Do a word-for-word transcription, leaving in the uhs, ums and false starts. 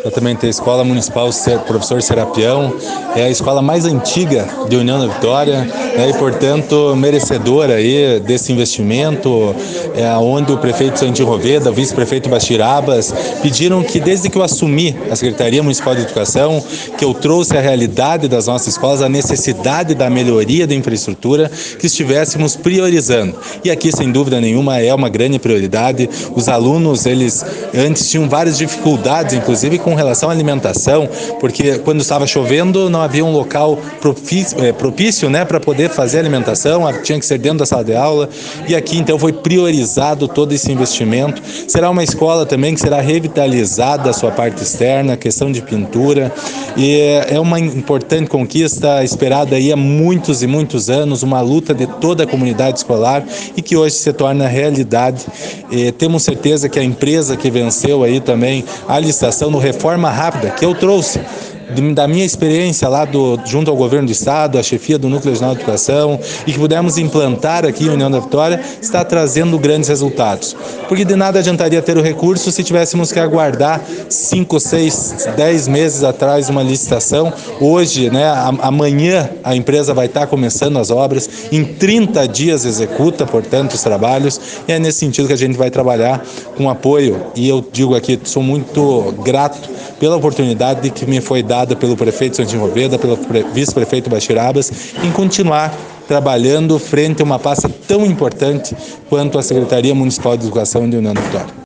Eu também tenho a Escola Municipal Professor Serapião, é a escola mais antiga de União da Vitória, né, e, portanto, merecedora aí desse investimento, é, onde o prefeito Santinho Roveda, o vice-prefeito Bastirabas, pediram que, desde que eu assumi a Secretaria Municipal de Educação, que eu trouxe a realidade das nossas escolas, a necessidade da melhoria da infraestrutura, que estivéssemos priorizando. E aqui, sem dúvida nenhuma, é uma grande prioridade. Os alunos, eles antes tinham várias dificuldades, inclusive com relação à alimentação, porque quando estava chovendo não havia um local propício, é, propício né, para poder fazer alimentação, tinha que ser dentro da sala de aula, e aqui então foi priorizado todo esse investimento. Será uma escola também que será revitalizada a sua parte externa, questão de pintura, e é uma importante conquista esperada aí há muitos e muitos anos, uma luta de toda a comunidade escolar e que hoje se torna realidade. E temos certeza que a empresa que venceu aí também a licitação no Reforma Rápida, que eu trouxe da minha experiência lá do, junto ao governo do estado, a chefia do Núcleo Regional de Educação, e que pudemos implantar aqui em União da Vitória, está trazendo grandes resultados. Porque de nada adiantaria ter o recurso se tivéssemos que aguardar cinco, seis, dez meses atrás uma licitação. Hoje, né, amanhã a empresa vai estar começando as obras, em trinta dias executa, portanto, os trabalhos, e é nesse sentido que a gente vai trabalhar com apoio. E eu digo aqui, sou muito grato pela oportunidade que me foi dada pelo prefeito Santinho Roveda, pelo vice-prefeito Bastirabas, em continuar trabalhando frente a uma pasta tão importante quanto a Secretaria Municipal de Educação de União da Vitória.